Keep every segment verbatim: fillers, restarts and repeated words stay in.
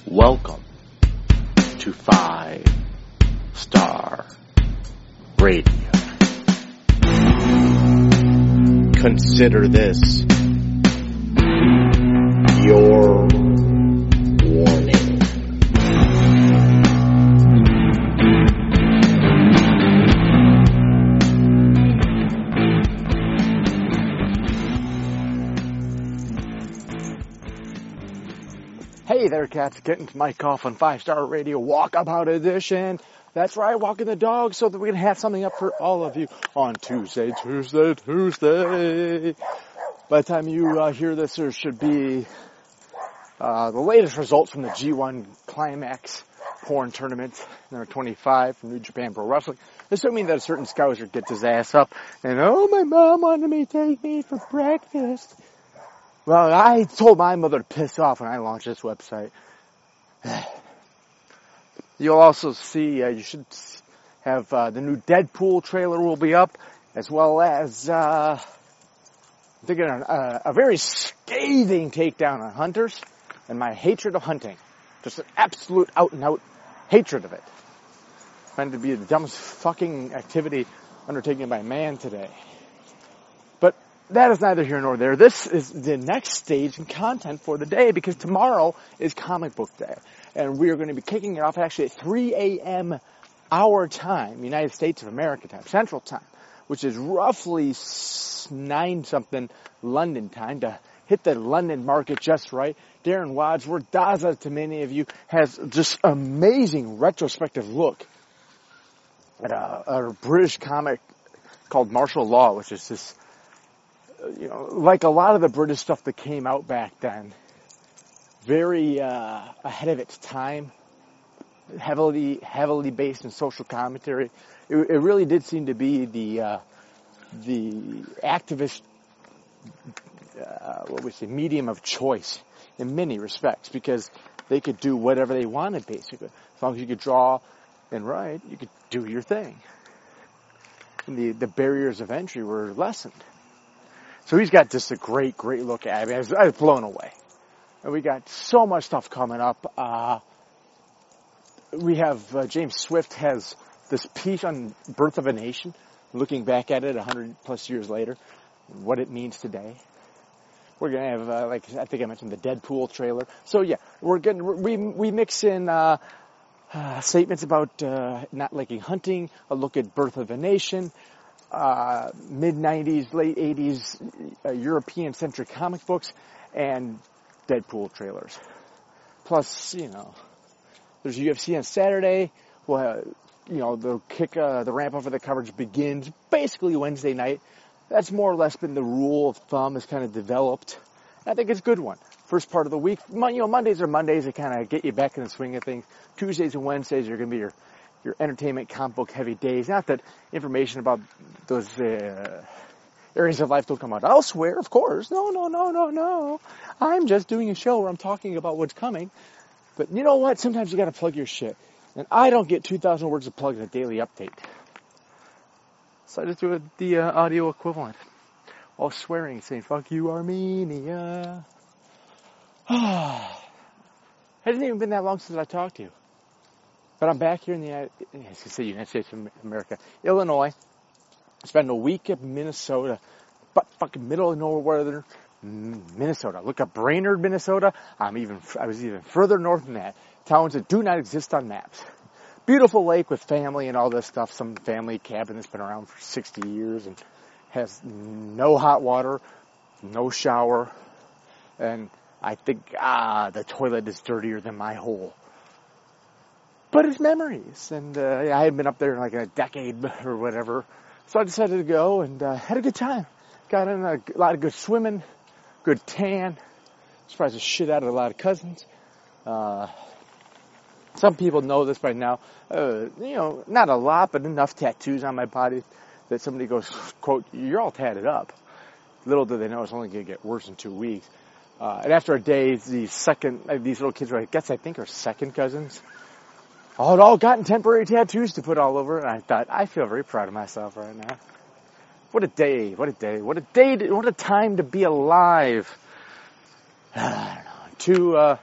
Welcome to Five Star Radio. Consider this your warning. Hey there, cats. Getting to Mike Off on Five Star Radio Walkabout Edition. That's right, walking the dog so that we can have something up for all of you on Tuesday, Tuesday, Tuesday. By the time you uh, hear this, there should be uh, the latest results from the G one Climax Porn Tournament, number twenty-five from New Japan Pro Wrestling. Assuming that a certain Scouser gets his ass up and, oh, my mom wanted me to take me for breakfast. Well, I told my mother to piss off when I launched this website. You'll also see, uh, you should have uh, the new Deadpool trailer will be up, as well as, uh, I'm thinking a, a very scathing takedown on hunters and my hatred of hunting. Just an absolute out-and-out hatred of it. I find it to be the dumbest fucking activity undertaken by man today. But that is neither here nor there. This is the next stage in content for the day, because tomorrow is Comic Book Day. And we are going to be kicking it off actually at three a.m. our time, United States of America time, Central Time, which is roughly nine something London time, to hit the London market just right. Darren Wadsworth, Daza to many of you, has just amazing retrospective look at a, a British comic called Martial Law, which is this, you know, like a lot of the British stuff that came out back then, very uh, ahead of its time, heavily heavily based in social commentary. It, it really did seem to be the uh, the activist, uh, what we say, medium of choice in many respects, because they could do whatever they wanted basically. As long as you could draw and write, you could do your thing. And the the barriers of entry were lessened. So he's got just a great, great look at it. I mean, I was, I was blown away. And we got so much stuff coming up. Uh, we have, uh, James Swift has this piece on Birth of a Nation, looking back at it a hundred plus years later, what it means today. We're going to have, uh, like, I think I mentioned the Deadpool trailer. So yeah, we're going to, we, we mix in, uh, uh, statements about, uh, not liking hunting, a look at Birth of a Nation, Uh, mid nineties, late eighties, uh, European-centric comic books, and Deadpool trailers. Plus, you know, there's U F C on Saturday. Well, you know, the kick, uh, the ramp up for the coverage begins basically Wednesday night. That's more or less been the rule of thumb, has kind of developed. I think it's a good one. First part of the week, you know, Mondays are Mondays that kind of get you back in the swing of things. Tuesdays and Wednesdays are going to be your your entertainment, comic book heavy days. Not that information about those uh, areas of life don't come out elsewhere, of course. No, no, no, no, no. I'm just doing a show where I'm talking about what's coming. But you know what? Sometimes you got to plug your shit. And I don't get two thousand words of plug in a daily update. So I just do a, the uh, audio equivalent. All swearing, saying, fuck you, Armenia. Hasn't even been that long since I talked to you. But I'm back here in the United, I was gonna say United States of America, Illinois. Spent a week at Minnesota, but fucking middle of nowhere, Minnesota. Look up Brainerd, Minnesota. I'm even, I was even further north than that. Towns that do not exist on maps. Beautiful lake with family and all this stuff. Some family cabin that's been around for sixty years and has no hot water, no shower, and I think ah the toilet is dirtier than my hole. But it's memories, and uh, I hadn't been up there in like a decade or whatever, so I decided to go and uh, had a good time. Got in a lot of good swimming, good tan, surprised the shit out of a lot of cousins. Uh, some people know this by now. Uh, you know, not a lot, but enough tattoos on my body that somebody goes, quote, "You're all tatted up." Little do they know it's only going to get worse in two weeks. Uh, and after a day, these second, uh, these little kids, I guess I think are second cousins, all had all gotten temporary tattoos to put all over, and I thought, I feel very proud of myself right now. What a day, what a day, what a day, to, what a time to be alive. I don't know. Two, uh,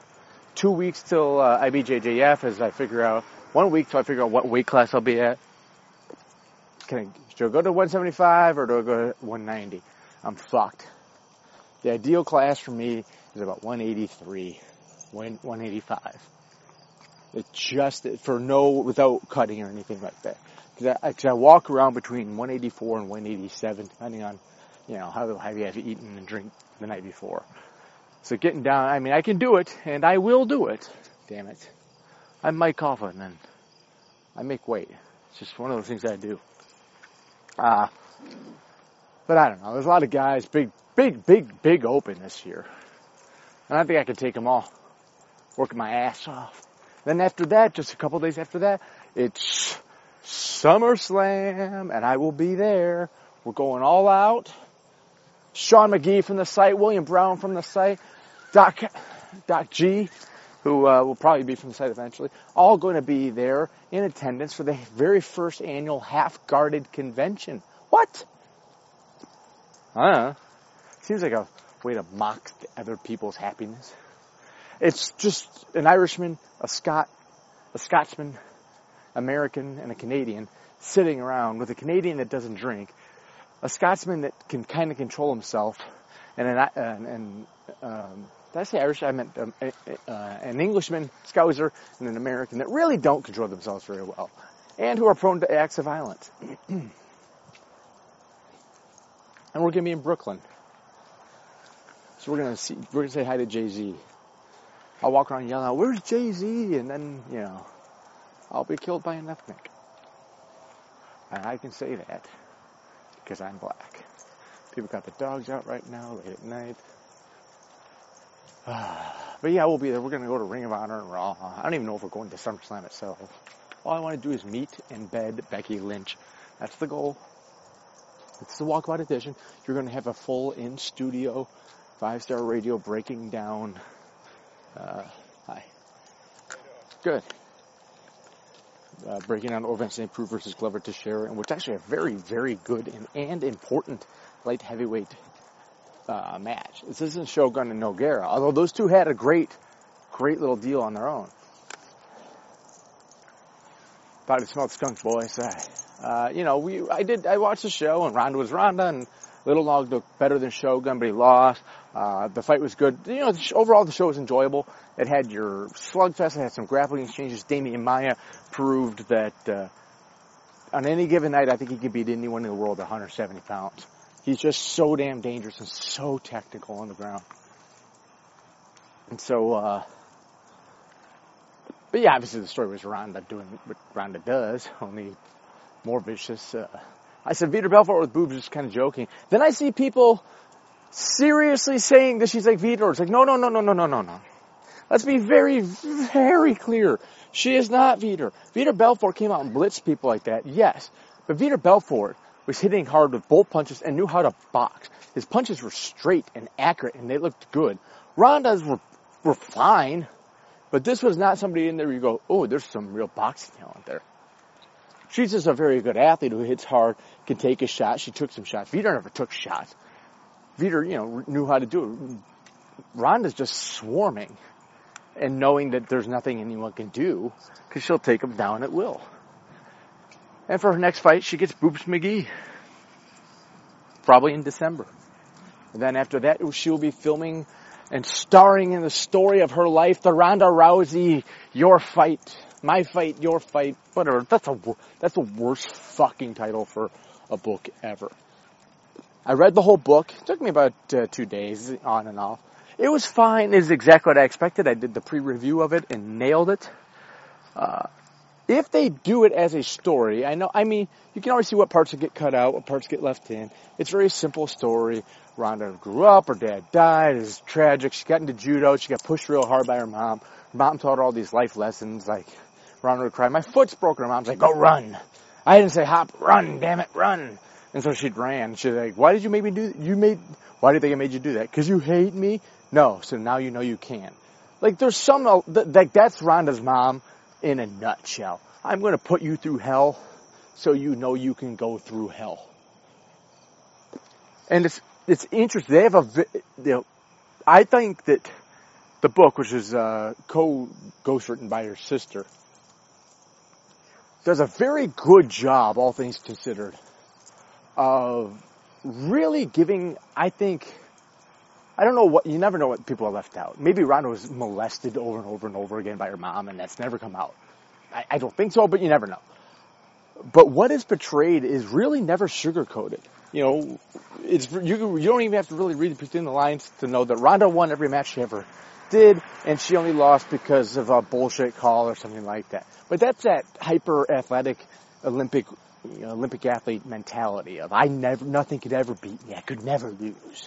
two weeks till uh, I B J J F as I figure out, one week till I figure out what weight class I'll be at. Can I, do I go to one seventy-five or do I go to one ninety? I'm fucked. The ideal class for me is about one eighty-three, one eighty-five. It just, for no, without cutting or anything like that. Because I, cause I walk around between one eighty-four and one eighty-seven, depending on, you know, how heavy I've eaten and drank the night before. So getting down, I mean, I can do it, and I will do it. Damn it. I'm Mike Coughlin, and I make weight. It's just one of those things I do. Uh, but I don't know. There's a lot of guys, big, big, big, big open this year. And I think I can take them all. Working my ass off. Then after that, just a couple days after that, it's SummerSlam, and I will be there. We're going all out. Sean McGee from the site, William Brown from the site, Doc, Doc G, who uh, will probably be from the site eventually, all going to be there in attendance for the very first annual Half-Guarded Convention. What? I don't know. Seems like a way to mock other people's happiness. It's just an Irishman, a Scot, a Scotsman, American, and a Canadian sitting around with a Canadian that doesn't drink, a Scotsman that can kind of control himself, and an, and, and um, did I say Irish? I meant um, uh, an Englishman, Scouser, and an American that really don't control themselves very well, and who are prone to acts of violence. And we're going to be in Brooklyn. So we're going to see, we're going to say hi to Jay-Z. I'll walk around yelling out, "Where's Jay-Z?" And then, you know, I'll be killed by an ethnic. And I can say that because I'm black. People got the dogs out right now, late at night. But yeah, we'll be there. We're going to go to Ring of Honor and Raw. I don't even know if we're going to SummerSlam itself. All I want to do is meet and bed Becky Lynch. That's the goal. It's the Walkabout edition. You're going to have a full in-studio, five-star radio breaking down. Uh, hi. Good. Uh, breaking down Orvan Saint Preux versus Glover Teixeira, and which actually a very, very good and, and important light heavyweight uh, match. This isn't Shogun and Nogueira, although those two had a great, great little deal on their own. Thought it smelled skunk, boys. Uh, you know, we I did I watched the show, and Ronda was Ronda, and Little Nog looked better than Shogun, but he lost. Uh, the fight was good. You know, overall the show was enjoyable. It had your slugfest. It had some grappling exchanges. Damian Maia proved that uh, on any given night, I think he could beat anyone in the world at one hundred seventy pounds. He's just so damn dangerous and so technical on the ground. And so, uh, but yeah, obviously the story was Ronda doing what Ronda does, only more vicious. Uh, I said Vitor Belfort with boobs, just kind of joking. Then I see people seriously saying that she's like Vitor. It's like, no, no, no, no, no, no, no, no. Let's be very, very clear. She is not Vitor. Vitor Belfort came out and blitzed people like that, yes. But Vitor Belfort was hitting hard with both punches and knew how to box. His punches were straight and accurate, and they looked good. Ronda's were, were fine, but this was not somebody in there where you go, oh, there's some real boxing talent there. She's just a very good athlete who hits hard, can take a shot. She took some shots. Vitor never took shots. Vitor, you know, knew how to do it. Ronda's just swarming and knowing that there's nothing anyone can do because she'll take them down at will. And for her next fight, she gets Boobs McGee. Probably in December. And then after that, she'll be filming and starring in the story of her life, the Ronda Rousey, Your Fight, My Fight, Your Fight, whatever. That's a, that's the worst fucking title for a book ever. I read the whole book. It took me about uh, two days, on and off. It was fine. It was exactly what I expected. I did the pre-review of it and nailed it. Uh, if they do it as a story, I know, I mean, you can always see what parts get cut out, what parts get left in. It's a very simple story. Ronda grew up, her dad died, it's tragic. She got into judo, she got pushed real hard by her mom. Her mom taught her all these life lessons, like, Ronda would cry, my foot's broken. Her mom's like, go run. I didn't say hop, run, damn it, run. And so she ran. She's like, why did you make me do, you made, why do you think I made you do that? Because you hate me? No, so now you know you can. Like, there's some, like, that's Ronda's mom in a nutshell. I'm going to put you through hell so you know you can go through hell. And it's, it's interesting. They have a, you know, I think that the book, which is uh, co-ghostwritten by her sister, does a very good job, all things considered, of really giving, I think, I don't know what, you never know what people are left out. Maybe Rhonda was molested over and over and over again by her mom, and that's never come out. I, I don't think so, but you never know. But what is portrayed is really never sugar-coated. You know, it's you, you don't even have to really read between the lines to know that Rhonda won every match she ever did, and she only lost because of a bullshit call or something like that. But that's that hyper-athletic Olympic, you know, Olympic athlete mentality of I never, nothing could ever beat me. I could never lose.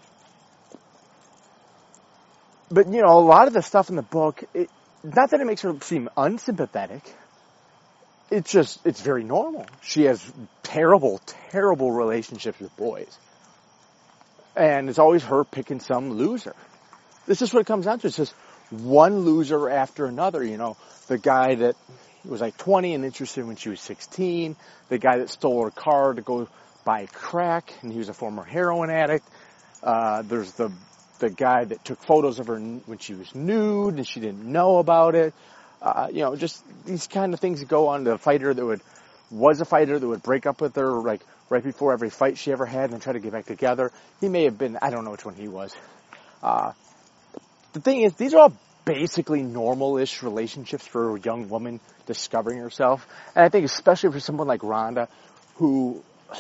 But, you know, a lot of the stuff in the book, it, not that it makes her seem unsympathetic. It's just, it's very normal. She has terrible, terrible relationships with boys. And it's always her picking some loser. This is what it comes down to. It's just one loser after another, you know. The guy that was like twenty and interested when she was sixteen. The guy that stole her car to go buy crack, and he was a former heroin addict. Uh, there's the the guy that took photos of her when she was nude and she didn't know about it. Uh, you know, just these kind of things that go on. The fighter that would, was a fighter that would break up with her, like, right before every fight she ever had and then try to get back together. He may have been, I don't know which one he was. Uh, the thing is, these are all basically normal-ish relationships for a young woman discovering herself. And I think especially for someone like Rhonda, who,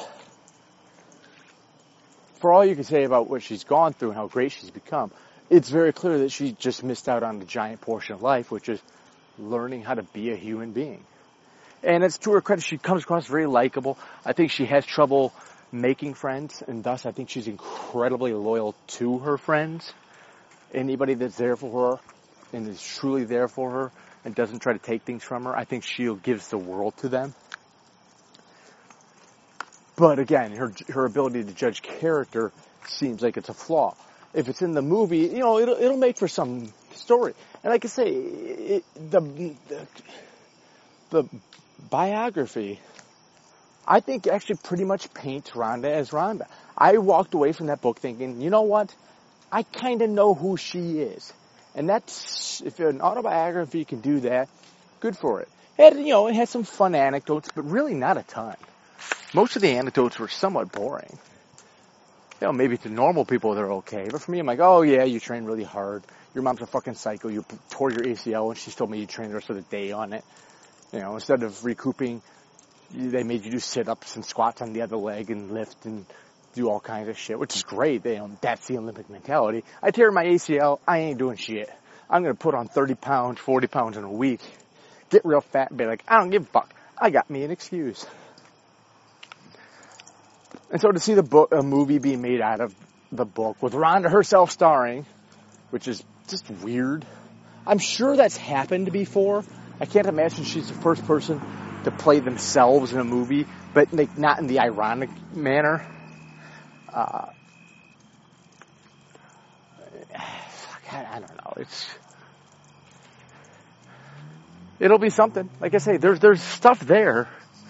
for all you can say about what she's gone through and how great she's become, it's very clear that she just missed out on a giant portion of life, which is learning how to be a human being. And it's to her credit, she comes across very likable. I think she has trouble making friends, and thus I think she's incredibly loyal to her friends. Anybody that's there for her and is truly there for her and doesn't try to take things from her, I think she gives the world to them. But again, her her ability to judge character seems like it's a flaw. If it's in the movie, you know, it'll it'll make for some story. And like I say, it, the, the the biography, I think, actually pretty much paints Rhonda as Rhonda. I walked away from that book thinking, you know what? I kind of know who she is. And that's, if an autobiography can do that, good for it. It had, you know, it had some fun anecdotes, but really not a ton. Most of the anecdotes were somewhat boring. You know, maybe to normal people they're okay, but for me, I'm like, oh yeah, you trained really hard. Your mom's a fucking psycho. You tore your A C L, and she told me you trained the rest of the day on it. You know, instead of recouping, they made you do sit-ups and squats on the other leg and lift and do all kinds of shit, which is great. They, you know, that's the Olympic mentality. I tear my A C L, I ain't doing shit. I'm gonna put on thirty pounds, forty pounds in a week, get real fat, and be like, I don't give a fuck. I got me an excuse. And so to see the book, a movie being made out of the book with Rhonda herself starring, which is just weird. I'm sure that's happened before. I can't imagine she's the first person to play themselves in a movie, but like not in the ironic manner. Uh, I, I don't know. It's it'll be something. Like I say, there's there's stuff there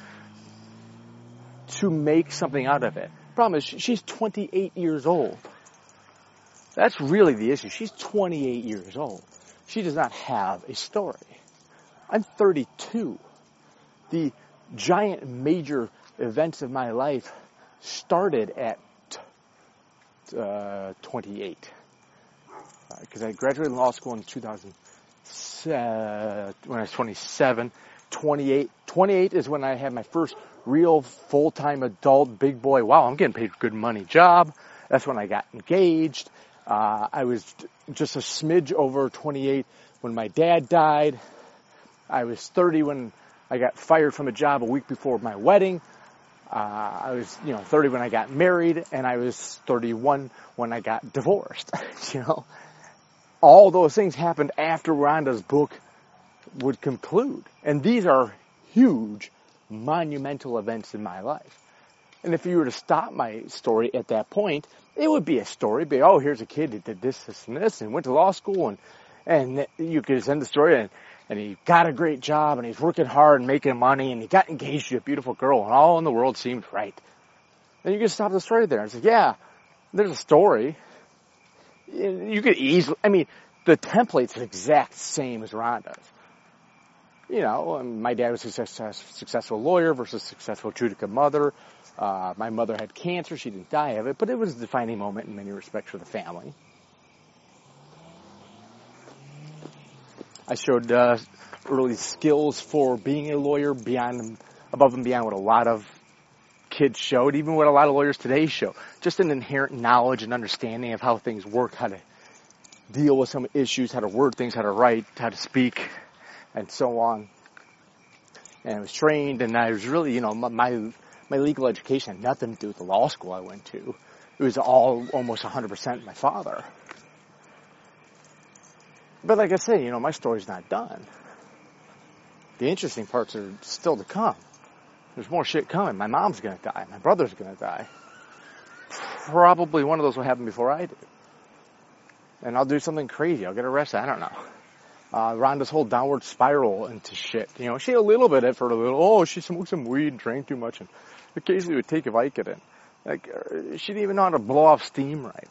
to make something out of it. Problem is, she's twenty-eight years old. That's really the issue. She's twenty-eight years old. She does not have a story. I'm thirty-two. The giant major events of my life started at uh, twenty-eight. Because uh, I graduated law school in two thousand, uh, when I was twenty-seven. twenty-eight, twenty-eight is when I had my first real full-time adult big boy, wow, I'm getting paid good money job. That's when I got engaged. Uh, I was just a smidge over twenty-eight when my dad died. I was thirty when I got fired from a job a week before my wedding. Uh, I was, you know, thirty when I got married, and I was thirty-one when I got divorced. You know, all those things happened after Rhonda's book would conclude. And these are huge, monumental events in my life. And if you were to stop my story at that point, it would be a story. Be, oh, here's a kid that did this, this, and this, and went to law school, and and you could send the story, and, and he got a great job, and he's working hard and making money, and he got engaged to a beautiful girl, and all in the world seemed right. Then you could stop the story there and say, yeah, there's a story. You could easily, I mean, the template's the exact same as Rhonda's. You know, my dad was a success, successful lawyer versus successful Judica mother. Uh, my mother had cancer. She didn't die of it, but it was a defining moment in many respects for the family. I showed uh, early skills for being a lawyer beyond, above and beyond what a lot of kids showed, even what a lot of lawyers today show. Just an inherent knowledge and understanding of how things work, how to deal with some issues, how to word things, how to write, how to speak, and so on. And I was trained, and I was really, you know, my my legal education had nothing to do with the law school I went to. It was all almost one hundred percent my father. But like I say, you know, my story's not done. The interesting parts are still to come. There's more shit coming. My mom's gonna die. My brother's gonna die. Probably one of those will happen before I do. And I'll do something crazy. I'll get arrested. I don't know. Uh, Rhonda's whole downward spiral into shit. You know, she had a little bit of it for a little, oh, she smoked some weed and drank too much and occasionally would take a Vicodin. Like, she didn't even know how to blow off steam right.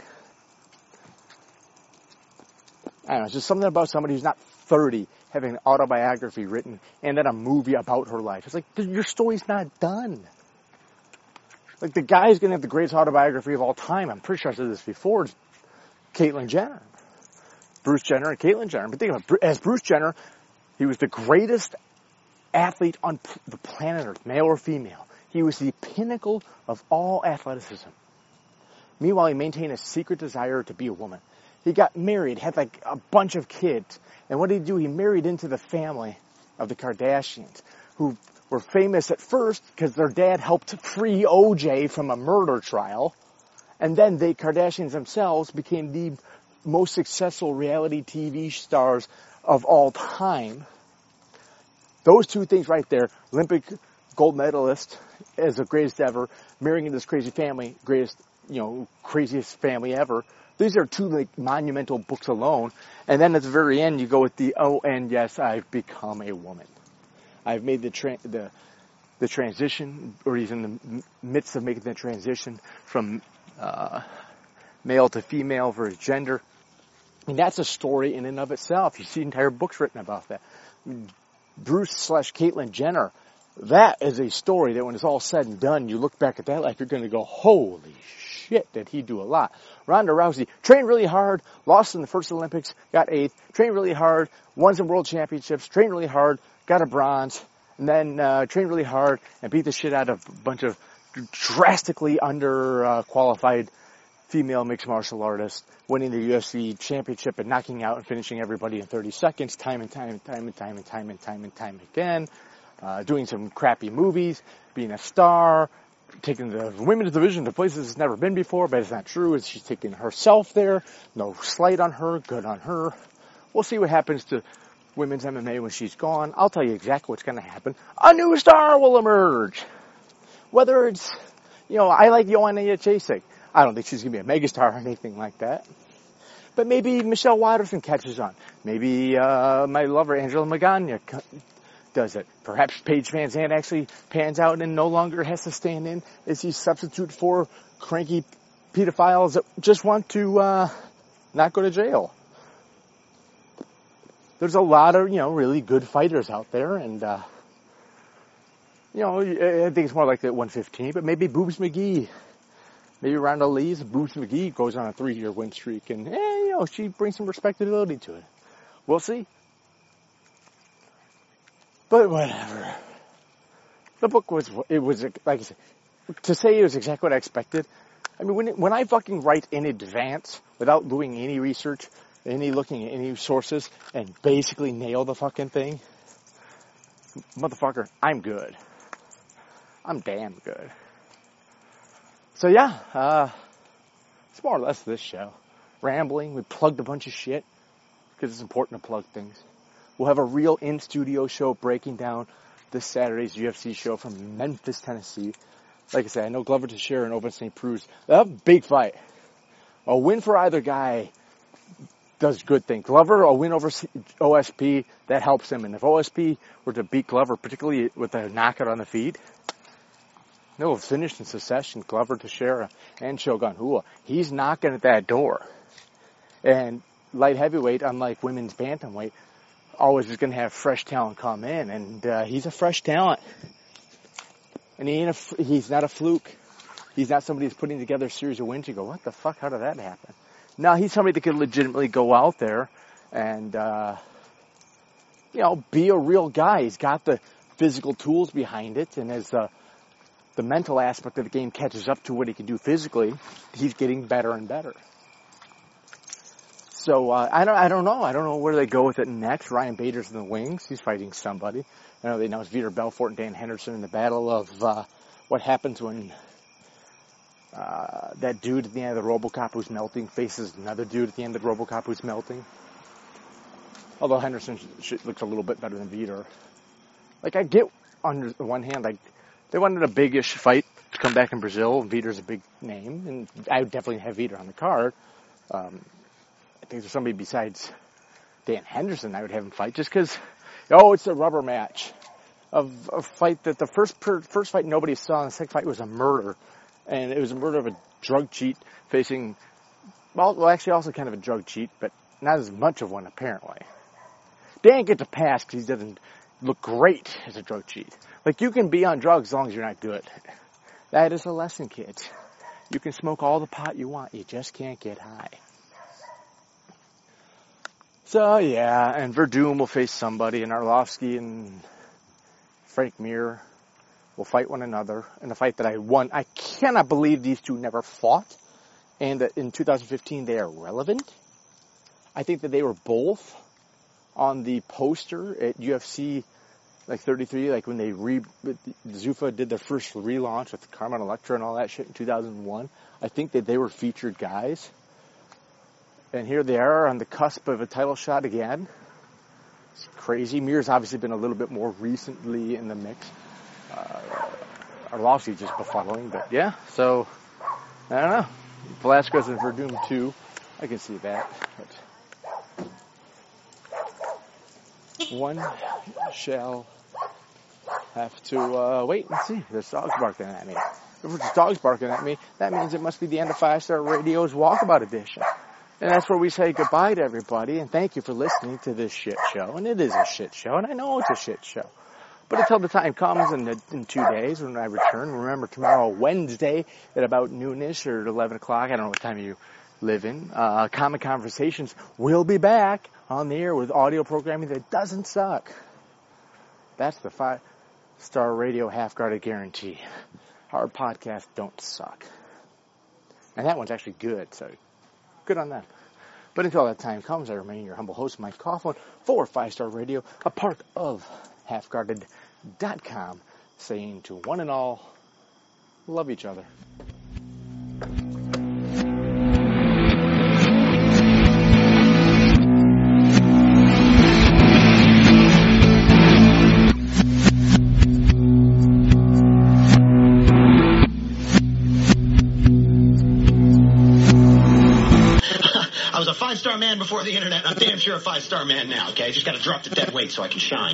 I don't know, it's just something about somebody who's not thirty having an autobiography written and then a movie about her life. It's like, your story's not done. Like, the guy's going to have the greatest autobiography of all time. I'm pretty sure I said this before. It's Caitlyn Jenner. Bruce Jenner and Caitlyn Jenner. But think about it, as Bruce Jenner, he was the greatest athlete on the planet Earth, male or female. He was the pinnacle of all athleticism. Meanwhile, he maintained a secret desire to be a woman. He got married, had like a bunch of kids. And what did he do? He married into the family of the Kardashians, who were famous at first because their dad helped free O J from a murder trial. And then the Kardashians themselves became the most successful reality T V stars of all time. Those two things right there, Olympic gold medalist as the greatest ever, marrying into this crazy family, greatest, you know, craziest family ever. These are two like monumental books alone. And then at the very end, you go with the, oh, and yes, I've become a woman. I've made the tra- the the transition, or he's in the midst of making the transition from uh, male to female for his gender. And that's a story in and of itself. You see entire books written about that. Bruce slash Caitlyn Jenner, that is a story that when it's all said and done, you look back at that life, you're going to go, holy shit, did he do a lot. Ronda Rousey trained really hard, lost in the first Olympics, got eighth, trained really hard, won some world championships, trained really hard, got a bronze, and then uh, trained really hard and beat the shit out of a bunch of drastically under-qualified uh, female mixed martial artists, winning the U F C championship and knocking out and finishing everybody in thirty seconds, time and time and time and time and time and time and time again, uh, doing some crappy movies, being a star, taking the women's division to places it's never been before, but it's not true. It's she's taking herself there. No slight on her, good on her. We'll see what happens to women's M M A when she's gone. I'll tell you exactly what's going to happen. A new star will emerge. Whether it's, you know, I like Joanna Jędrzejczyk. I don't think she's going to be a megastar or anything like that. But maybe Michelle Waterson catches on. Maybe uh, my lover, Angela Magana, does it. Perhaps Paige Van Zandt actually pans out and no longer has to stand in as he substitute for cranky pedophiles that just want to uh, not go to jail. There's a lot of, you know, really good fighters out there, and, uh, you know, I think it's more like the one fifteen, but maybe Boobs McGee. Maybe Ronda Lee's Boobs McGee goes on a three-year win streak, and, eh, you know, she brings some respectability to it. We'll see. But whatever. The book was, it was, like I said, to say it was exactly what I expected. I mean, when it, when I fucking write in advance, without doing any research, any looking at any sources, and basically nail the fucking thing, motherfucker, I'm good. I'm damn good. So yeah, uh, it's more or less this show. Rambling, we plugged a bunch of shit, because it's important to plug things. We'll have a real in-studio show breaking down this Saturday's U F C show from Memphis, Tennessee. Like I said, I know Glover Teixeira and Ovince Saint Preux, a big fight. A win for either guy does good things. Glover, a win over O S P, that helps him. And if O S P were to beat Glover, particularly with a knockout on the feet, they'll have finished in succession, Glover Teixeira and Shogun Rua. He's knocking at that door. And light heavyweight, unlike women's bantamweight, always is going to have fresh talent come in, and uh, he's a fresh talent. And he ain't a, he's not a fluke. He's not somebody who's putting together a series of wins. You go, what the fuck? How did that happen? No, he's somebody that could legitimately go out there and, uh, you know, be a real guy. He's got the physical tools behind it, and as uh, the mental aspect of the game catches up to what he can do physically, he's getting better and better. So uh, I don't, I don't know. I don't know where they go with it next. Ryan Bader's in the wings. He's fighting somebody. I know they announced Vitor Belfort and Dan Henderson in the battle of uh, what happens when uh, that dude at the end of the RoboCop who's melting faces another dude at the end of the RoboCop who's melting. Although Henderson sh- sh- looks a little bit better than Vitor. Like, I get on the one hand, like they wanted a big-ish fight to come back in Brazil, and Vitor's a big name, and I would definitely have Vitor on the card. Um, I think there's somebody besides Dan Henderson I would have him fight, just because, oh, it's a rubber match. Of a fight that the first per, first fight nobody saw, and the second fight was a murder. And it was a murder of a drug cheat facing, well, well, actually also kind of a drug cheat, but not as much of one, apparently. Dan gets a pass because he doesn't look great as a drug cheat. Like, you can be on drugs as long as you're not good. That is a lesson, kids. You can smoke all the pot you want, you just can't get high. So, yeah, and Verdum will face somebody, and Arlovsky and Frank Mir will fight one another in a fight that I won. I cannot believe these two never fought, and that in two thousand fifteen they are relevant. I think that they were both on the poster at U F C like thirty-three, like when they re Zuffa did their first relaunch with Carmen Electra and all that shit in two thousand one. I think that they were featured guys. And here they are on the cusp of a title shot again. It's crazy. Mir's obviously been a little bit more recently in the mix. Uh, Arlovsky just befuddling, but yeah, so, I don't know. Velasquez and Verdum too. I can see that. But one shall have to uh, wait and see. There's dogs barking at me. If there's dogs barking at me, that means it must be the end of Five Star Radio's Walkabout Edition. And that's where we say goodbye to everybody, and thank you for listening to this shit show. And it is a shit show, and I know it's a shit show. But until the time comes in, the, in two days when I return, remember tomorrow, Wednesday, at about noonish or eleven o'clock, I don't know what time you live in, uh, Common Conversations will be back on the air with audio programming that doesn't suck. That's the Five Star Radio half-guarded guarantee. Our podcasts don't suck. And that one's actually good, so good on them. But until that time comes, I remain your humble host, Mike Coughlin, for Five Star Radio, a part of half guarded dot com, saying to one and all, love each other. I was a five-star man before the internet. I'm damn sure a five-star man now, okay? I just gotta drop the dead weight so I can shine.